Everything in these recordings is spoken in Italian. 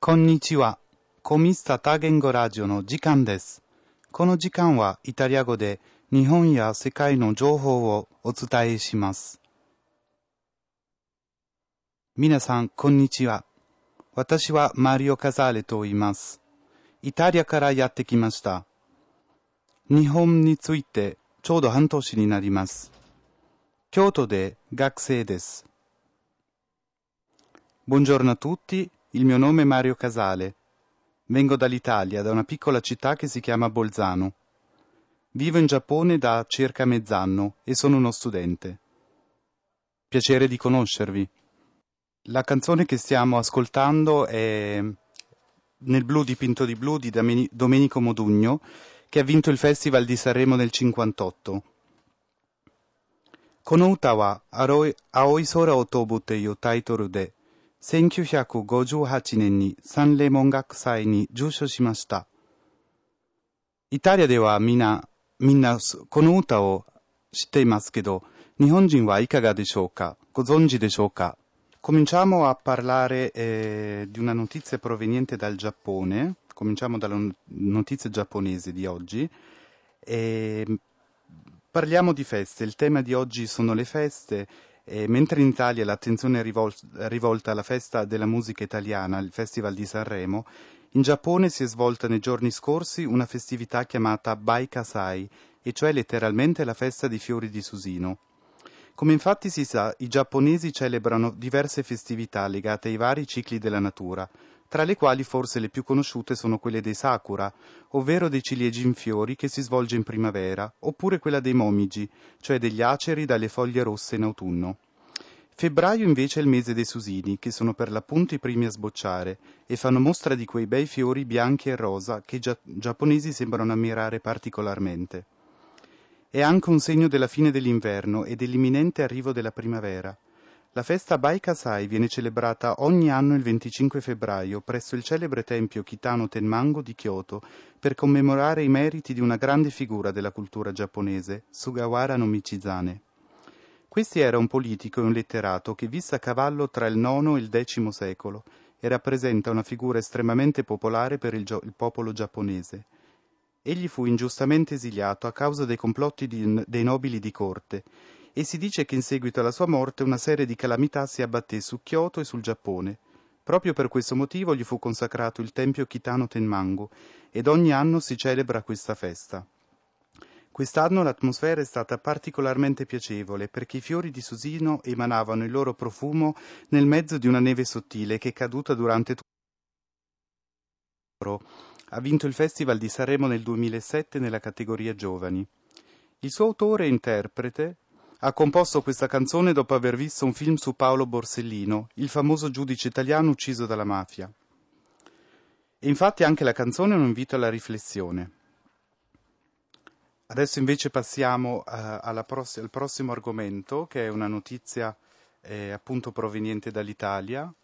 こんにちは。コミスタ多言語ラジオの時間です。この時間はイタリア語で日本や世界の情報をお伝えします。皆さん、こんにちは。私はマリオ・カザーレと言います。イタリアからやってきました。日本についてちょうど半年になります。京都で学生です。Buongiorno a tutti, il mio nome è Mario Casale. Vengo dall'Italia, da una piccola città che si chiama Bolzano. Vivo in Giappone da circa mezz'anno e sono uno studente. Piacere di conoscervi. La canzone che stiamo ascoltando è Nel blu dipinto di blu di Domenico Modugno, che ha vinto il Festival di Sanremo nel 1958. この歌は青い空を飛ぶというタイトルで1958年にサンレモン学祭に受賞しました。イタリアではみんなこの歌を知っていますけど、日本人はいかがでしょうか？ご存知でしょうか？ Cominciamo a parlare di una notizia proveniente dal Giappone. Cominciamo dalla notizia giapponese di oggi. Parliamo di feste. Il tema di oggi sono le feste. Mentre in Italia l'attenzione è rivolta alla festa della musica italiana, il Festival di Sanremo, in Giappone si è svolta nei giorni scorsi una festività chiamata Baikasai, e cioè letteralmente la festa dei fiori di Susino. Come infatti si sa, i giapponesi celebrano diverse festività legate ai vari cicli della natura, tra le quali forse le più conosciute sono quelle dei sakura, ovvero dei ciliegi in fiori che si svolge in primavera, oppure quella dei momiji, cioè degli aceri dalle foglie rosse in autunno. Febbraio invece è il mese dei susini, che sono per l'appunto i primi a sbocciare, e fanno mostra di quei bei fiori bianchi e rosa che i giapponesi sembrano ammirare particolarmente. È anche un segno della fine dell'inverno e dell'imminente arrivo della primavera. La festa Baikasai viene celebrata ogni anno il 25 febbraio presso il celebre tempio Kitano Tenmango di Kyoto per commemorare i meriti di una grande figura della cultura giapponese, Sugawara no Michizane. Questi era un politico e un letterato che visse a cavallo tra il IX e il X secolo e rappresenta una figura estremamente popolare per il popolo giapponese. Egli fu ingiustamente esiliato a causa dei complotti dei nobili di corte, e si dice che in seguito alla sua morte una serie di calamità si abbatté su Kyoto e sul Giappone. Proprio per questo motivo gli fu consacrato il tempio Kitano Tenmango, ed ogni anno si celebra questa festa. Quest'anno l'atmosfera è stata particolarmente piacevole perché i fiori di Susino emanavano il loro profumo nel mezzo di una neve sottile che è caduta durante tutto l'anno. Ha vinto il Festival di Sanremo nel 2007 nella categoria Giovani. Il suo autore e interprete ha composto questa canzone dopo aver visto un film su Paolo Borsellino, il famoso giudice italiano ucciso dalla mafia. E infatti anche la canzone è un invito alla riflessione. Adesso invece passiamo al prossimo argomento, che è una notizia appunto proveniente dall'Italia.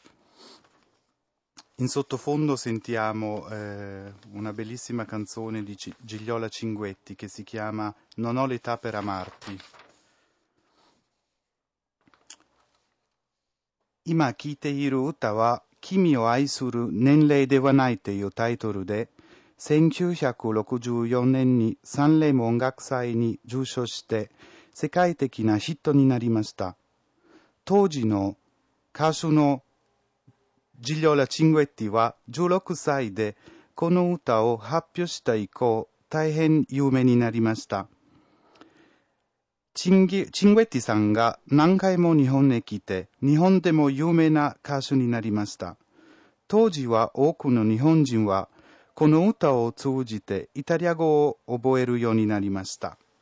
In sottofondo sentiamo una bellissima canzone di Gigliola Cinguetti che si chiama Non ho l'età per amarti. 今聴いている歌は君を愛する年齢ではないというタイトルで1964年にサンレモ音楽祭に受賞して世界的なヒットになりました。当時の歌手のジリョラ・チングエッティは16歳でこの歌を発表した以降大変有名になりました。チングエッティさんが何回も日本へ来て日本でも有名な歌手になりました。当時は多くの日本人はこの歌を通じてイタリア語を覚えるようになりました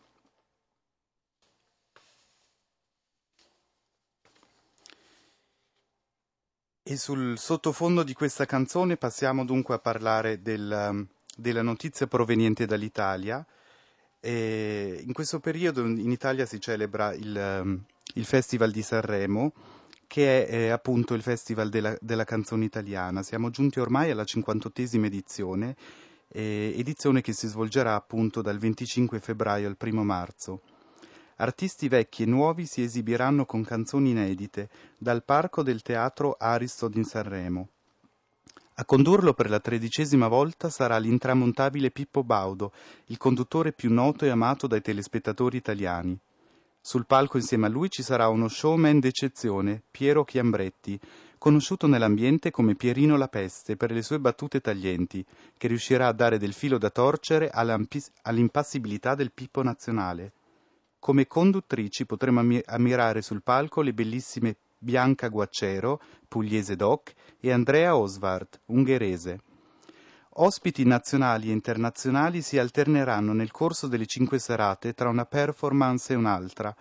。E sul sottofondo di questa canzone passiamo dunque a parlare della notizia proveniente dall'Italia. E in questo periodo in Italia si celebra il Festival di Sanremo, che è appunto il Festival della canzone italiana. Siamo giunti ormai alla 58esima edizione, edizione che si svolgerà appunto dal 25 febbraio al 1 marzo. Artisti vecchi e nuovi si esibiranno con canzoni inedite dal Parco del Teatro Ariston in Sanremo. A condurlo per la 13ª volta sarà l'intramontabile Pippo Baudo, il conduttore più noto e amato dai telespettatori italiani. Sul palco insieme a lui ci sarà uno showman d'eccezione, Piero Chiambretti, conosciuto nell'ambiente come Pierino la Peste per le sue battute taglienti, che riuscirà a dare del filo da torcere all'impassibilità del Pippo nazionale. Come conduttrici potremo ammirare sul palco le bellissime Bianca Guaccero, pugliese doc, e Andrea Oswald, ungherese. Ospiti nazionali e internazionali si alterneranno nel corso delle 5 serate tra una performance e un'altra.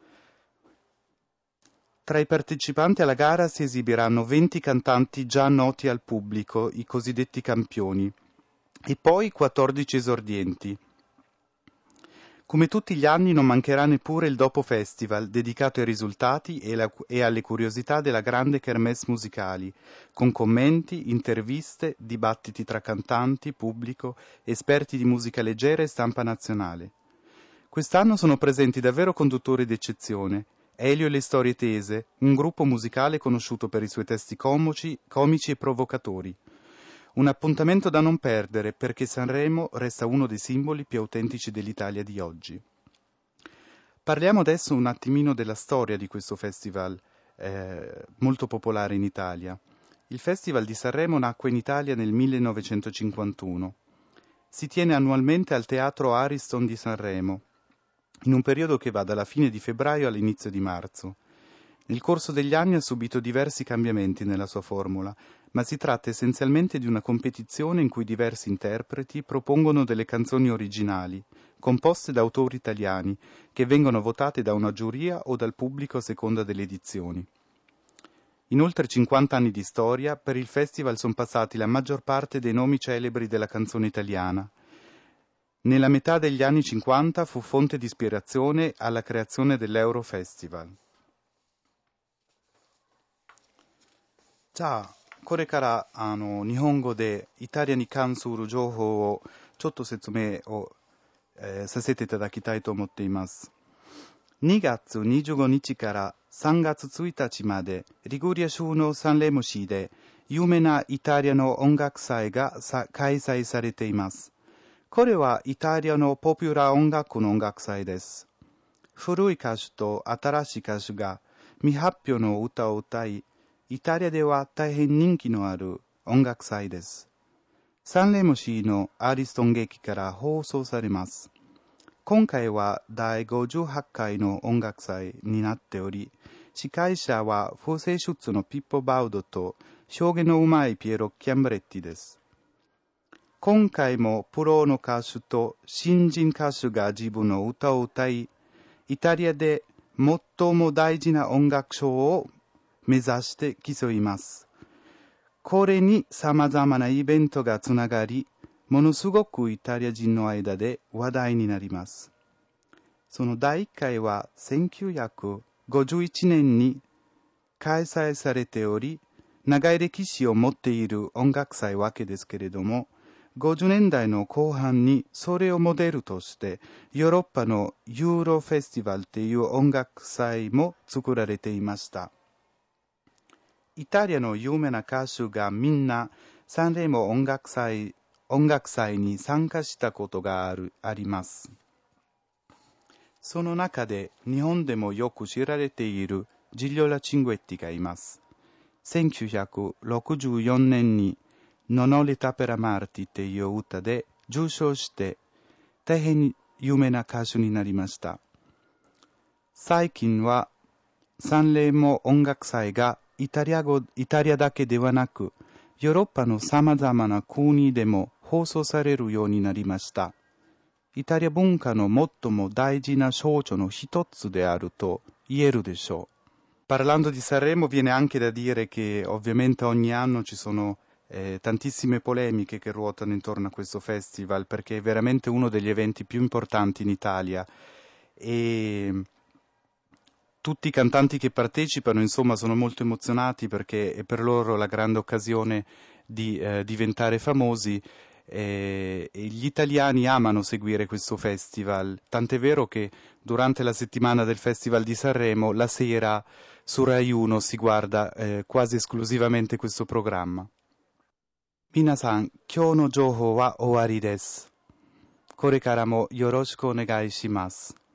Tra i partecipanti alla gara si esibiranno 20 cantanti già noti al pubblico, i cosiddetti campioni, e poi 14 esordienti. Come tutti gli anni non mancherà neppure il Dopo Festival, dedicato ai risultati e alle curiosità della grande kermesse musicali, con commenti, interviste, dibattiti tra cantanti, pubblico, esperti di musica leggera e stampa nazionale. Quest'anno sono presenti davvero conduttori d'eccezione. Elio e le Storie Tese, un gruppo musicale conosciuto per i suoi testi comici e provocatori. Un appuntamento da non perdere perché Sanremo resta uno dei simboli più autentici dell'Italia di oggi. Parliamo adesso un attimino della storia di questo festival molto popolare in Italia. Il Festival di Sanremo nacque in Italia nel 1951. Si tiene annualmente al Teatro Ariston di Sanremo, in un periodo che va dalla fine di febbraio all'inizio di marzo. Nel corso degli anni ha subito diversi cambiamenti nella sua formula, ma si tratta essenzialmente di una competizione in cui diversi interpreti propongono delle canzoni originali, composte da autori italiani, che vengono votate da una giuria o dal pubblico a seconda delle edizioni. In oltre 50 anni di storia, per il festival sono passati la maggior parte dei nomi celebri della canzone italiana. Nella metà degli anni 50 fu fonte di ispirazione alla creazione dell'Eurofestival. じゃあこれから日本語でイタリアに関する情報をちょっと説明を、させていただきたいと思っています。2月25日から3月1日までリグリア州のサンレモ市で有名なイタリアの音楽祭が開催されています。これはイタリアのポピュラー音楽の音楽祭です。古い歌手と新しい歌手が未発表の歌を歌い、イタリアでは大変人気のある音楽祭です。サンレモ市のアリストン劇から放送されます。今回は第58回の音楽祭になっており、司会者は風声出のピッポ・バウドと表現のうまいピエロ・キャンブレッティです。今回もプロの歌手と新人歌手が自分の歌を歌い、イタリアで最も大事な音楽賞を目指して競います。これに様々なイベントがつながり、ものすごくイタリア人の間で話題になります。その第1回は1951年に開催されており、長い歴史を持っている音楽祭わけですけれども、50年代の後半にそれをモデルとしてヨーロッパのユーロフェスティバルという音楽祭も作られていました。イタリアの有名な歌手がみんなサンレモ音楽祭に参加したことがあります。その中で日本でもよく知られているジリオラ・チングエッティがいます。1964年にノノレタペラマーティという歌で受賞して大変有名な歌手になりました。最近はサンレモ音楽祭がイタリアだけではなく、ヨーロッパのさまざまな国でも放送されるようになりました。イタリア文化の最も大事な象徴の一つであると言えるでしょう。Parlando di Sanremo viene anche da dire che ovviamente ogni anno ci sono tantissime polemiche che ruotano intorno a questo festival perché è veramente uno degli eventi più importanti in Italia e tutti i cantanti che partecipano, insomma, sono molto emozionati perché è per loro la grande occasione di diventare famosi e gli italiani amano seguire questo festival, tant'è vero che durante la settimana del Festival di Sanremo la sera su Rai 1 si guarda quasi esclusivamente questo programma. 皆さん、今日の情報は終わりです。これからもよろしくお願いします。